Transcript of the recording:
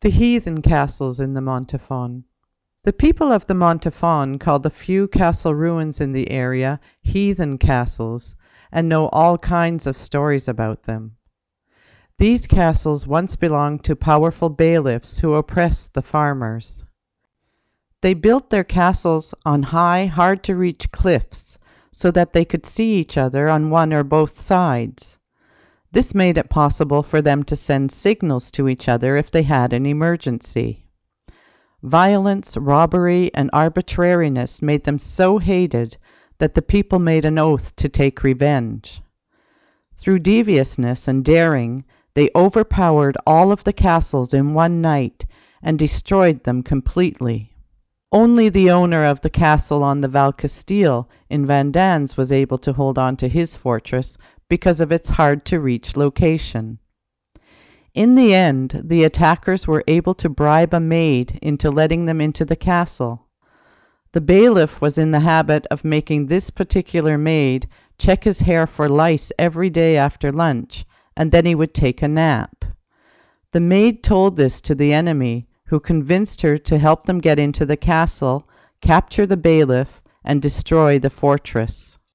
The heathen castles in the Montafon. The people of the Montafon call the few castle ruins in the area heathen castles, and know all kinds of stories about them. These castles once belonged to powerful bailiffs who oppressed the farmers. They built their castles on high, hard-to-reach cliffs so that they could see each other on one or both sides. This made it possible for them to send signals to each other if they had an emergency. Violence, robbery, and arbitrariness made them so hated that the people made an oath to take revenge. Through deviousness and daring, they overpowered all of the castles in one night and destroyed them completely. Only the owner of the castle on the Val Castile in Vendange was able to hold on to his fortress because of its hard-to-reach location. In the end, the attackers were able to bribe a maid into letting them into the castle. The bailiff was in the habit of making this particular maid check his hair for lice every day after lunch, and then he would take a nap. The maid told this to the enemy, who convinced her to help them get into the castle, capture the bailiff, and destroy the fortress.